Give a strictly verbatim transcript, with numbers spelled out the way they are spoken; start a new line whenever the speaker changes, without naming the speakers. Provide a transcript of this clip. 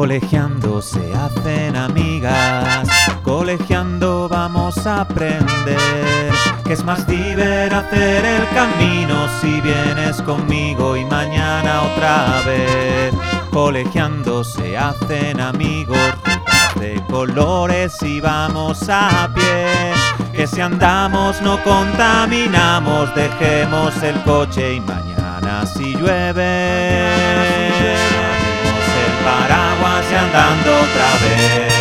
Colegiando se hacen amigas, colegiando vamos a aprender que es más divertido hacer el camino si vienes conmigo y mañana otra vez. Colegiando se hacen amigos, rutas de colores y vamos a pie, que si andamos no contaminamos, dejemos el coche y mañana si llueve, abrimos el paraguas y andando otra vez.